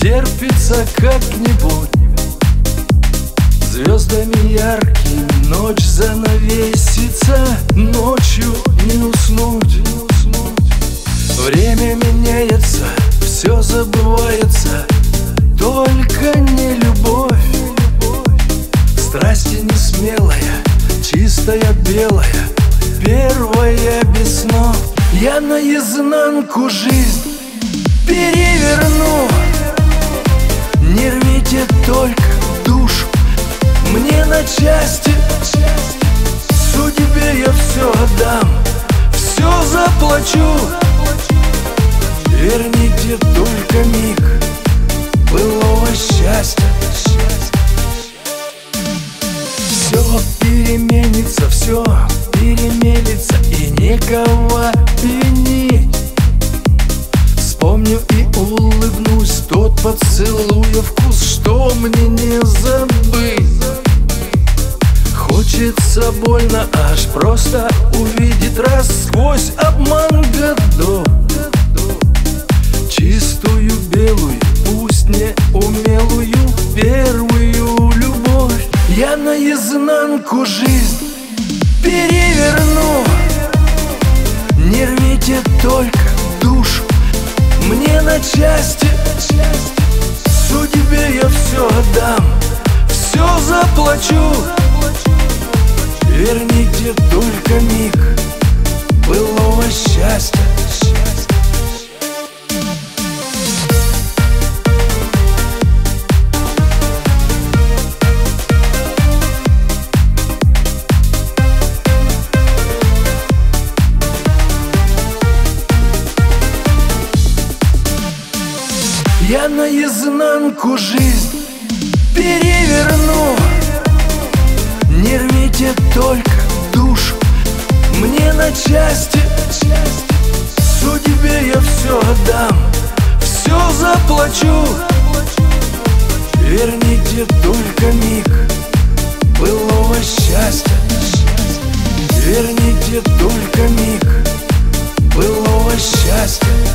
стерпится как-нибудь. Звездами яркими ночь занавесится, ночью не уснуть. Время меняется, все забывается, только не любовь. Страсти не смелая, чистая белая, первая без снов. Я наизнанку жизнь переверну. Не рвите только душу мне на части. Судьбе я все отдам, все заплачу. Верните только миг былого счастья. Все переменится, все перемелится, и некого винить. Вспомню и улыбнусь, тот поцелуя вкус, что мне не забыть. Хочется больно аж просто увидеть раз сквозь обман годов. Чистую белую, пусть не умелую, первую любовь. Я наизнанку жизнь переверну. Не рвите только душу мне на части. Судьбе я все отдам, все заплачу. Верните только миг былого счастья. Я наизнанку жизнь переверну. Не рвите только душу мне на части. Судьбе я все отдам, все заплачу. Верните только миг былого счастья. Верните только миг былого счастья.